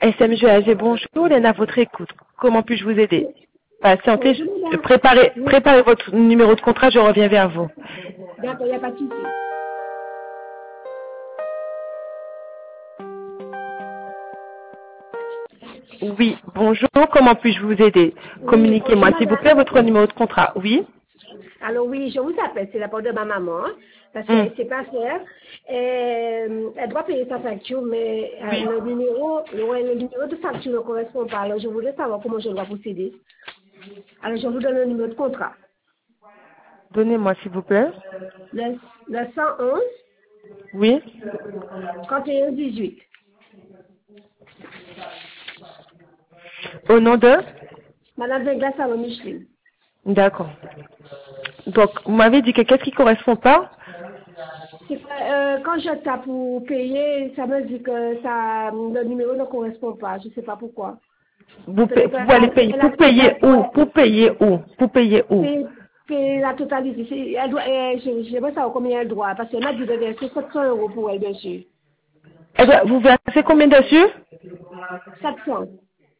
SMGAG, bonjour, Léna, à votre écoute. Comment puis-je vous aider? Patientez, Bonjour, madame. préparez votre numéro de contrat, je reviens vers vous. D'accord, il n'y a pas de souci. Oui, bonjour, comment puis-je vous aider? Oui, Communiquez-moi, bonjour, s'il vous plaît, madame. votre numéro de contrat. Oui? Alors oui, je vous appelle, c'est la part de ma maman, hein, parce qu'elle Hum, ne sait pas faire. Elle doit payer sa facture, mais Oui. le numéro de facture ne correspond pas. Alors je voudrais savoir comment je dois procéder. Alors je vous donne le numéro de contrat. Donnez-moi, s'il vous plaît. Le 111 Oui? 31 18. Au nom de? Madame Vegla Salon Micheline. D'accord. Donc, vous m'avez dit que qu'est-ce qui correspond pas? C'est que, quand je tape pour payer, ça me dit que le numéro ne correspond pas. Je ne sais pas pourquoi. Peut-être Vous allez payer. Pour payer où? Pour payer où? Pour payer où? payer la totalité. Elle doit, je veux savoir combien elle doit, parce qu'elle m'a dit de verser 700 € pour elle, bien sûr. Vous versez combien dessus? 700.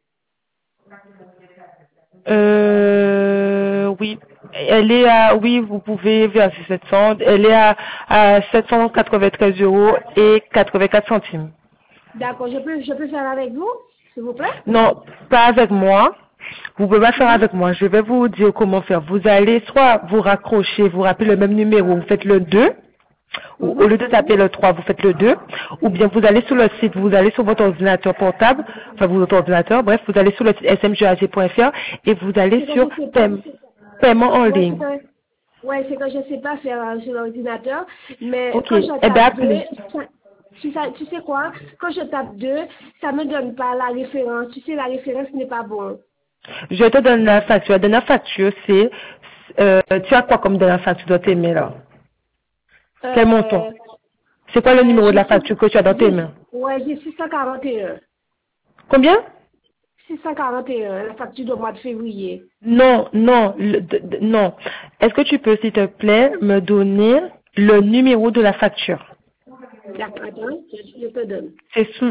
Oui. Elle est à, oui, vous pouvez verser 700. Elle est à 793 € et 84 centimes. D'accord, je peux faire avec vous, s'il vous plaît? Non, pas avec moi. Vous pouvez pas faire Mhm. avec moi. Je vais vous dire comment faire. Vous allez soit vous raccrocher, vous rappelez le même numéro, vous faites le 2, ou au Mhm. lieu de taper le 3, vous faites le 2, ou bien vous allez sur le site, vous allez sur votre ordinateur portable, enfin votre ordinateur, bref, vous allez sur le site smgag.fr et vous allez C'est que sur je sais pas. paiement en Ouais, ligne. c'est que je sais pas faire sur l'ordinateur, mais Ok. quand je Eh bien, tape appelez. 2, tu sais quoi? Quand je tape 2, ça me donne pas la référence. Tu sais, la référence n'est pas bon. Je te donne la facture. La dernière facture, c'est, tu as quoi comme dernière facture dans tes mains là? Quel montant? Euh, C'est quoi le numéro de la j'ai facture que tu as dans tes mains? j'ai 641. Combien? 641, la facture du mois de février. Non, non, non. Est-ce que tu peux, s'il te plaît, me donner le numéro de la facture? D'accord, attends, je te donne. C'est sous...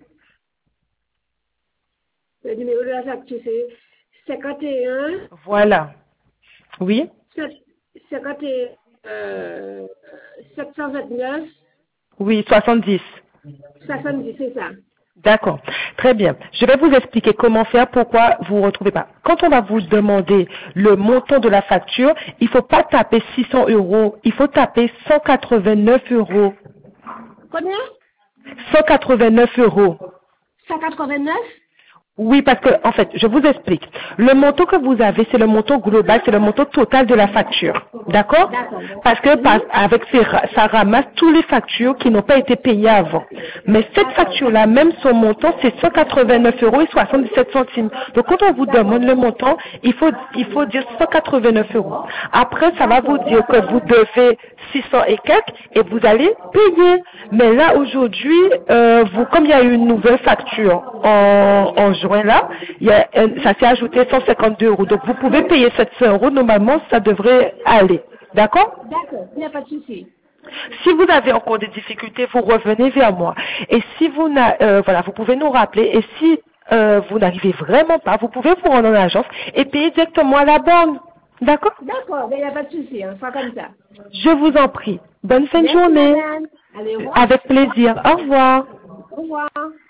Le numéro de la facture, c'est 51, Voilà. Oui? 51, 729, Oui, 70. 70, c'est ça. D'accord. Très bien. Je vais vous expliquer comment faire, pourquoi vous ne retrouvez pas. Quand on va vous demander le montant de la facture, il ne faut pas taper 600 €, il faut taper 189 €. Combien? 189 €. 189? Oui, parce que, en fait, je vous explique. Le montant que vous avez, c'est le montant global, c'est le montant total de la facture. D'accord? D'accord. Parce que Mhm. avec ça ramasse tous les factures qui n'ont pas été payées avant. Mais cette D'accord. facture-là, même son montant, c'est 189 € et 77 centimes. Donc quand on vous demande D'accord. le montant, il faut dire 189 €. Après, ça va vous D'accord. dire que vous devez 600 et quelques et vous allez payer. Mais là, aujourd'hui, comme il y a eu une nouvelle facture en juin là, ça s'est ajouté 152 €. Donc vous pouvez payer 700 €. Normalement, ça devrait aller. D'accord? D'accord. Il n'y a pas de souci. Si vous avez encore des difficultés, vous revenez vers moi. Et si voilà, vous pouvez nous rappeler. Et si vous n'arrivez vraiment pas, vous pouvez vous rendre en agence et payer directement à la borne. D'accord? D'accord. Il n'y a pas de souci. On fera comme ça. Je vous en prie. Bonne fin de Merci, journée. madame. Allez, au revoir. Avec plaisir. Au revoir. Au revoir.